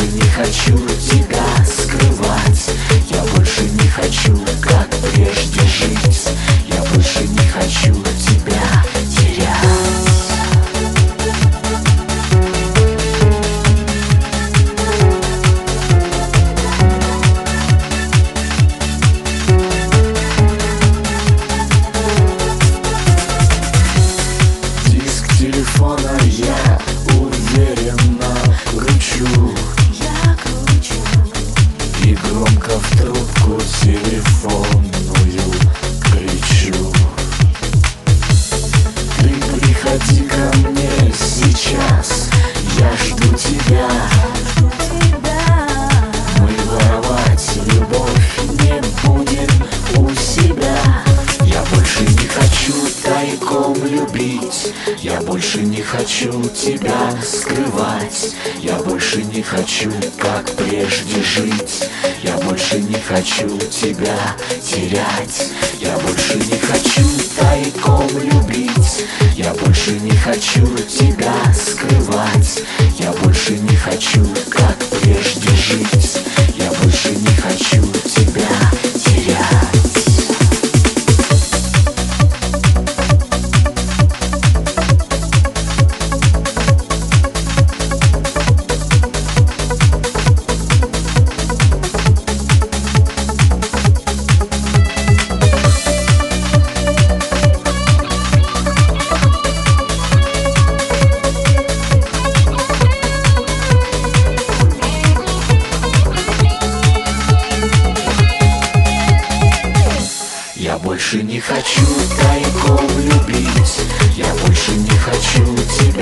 не хочу тебя скрывать. Я больше не хочу, как прежде, жить. Я больше не хочу тебя терять. Телефона я уверенно кручу. И громко в трубку телефонную кричу: ты приходи ко мне сейчас, я жду тебя. Мы воровать любовь не будем у себя. Я больше не хочу тайком любить. Я больше не хочу тебя скрывать. Я больше не хочу, как прежде, жить. Я больше не хочу тебя терять. Я больше не хочу тайком любить. Я больше не хочу тебя скрывать. Я больше не хочу, как прежде, жить. Я больше не хочу тебя терять. Я больше не хочу тайком любить. Я больше не хочу тебя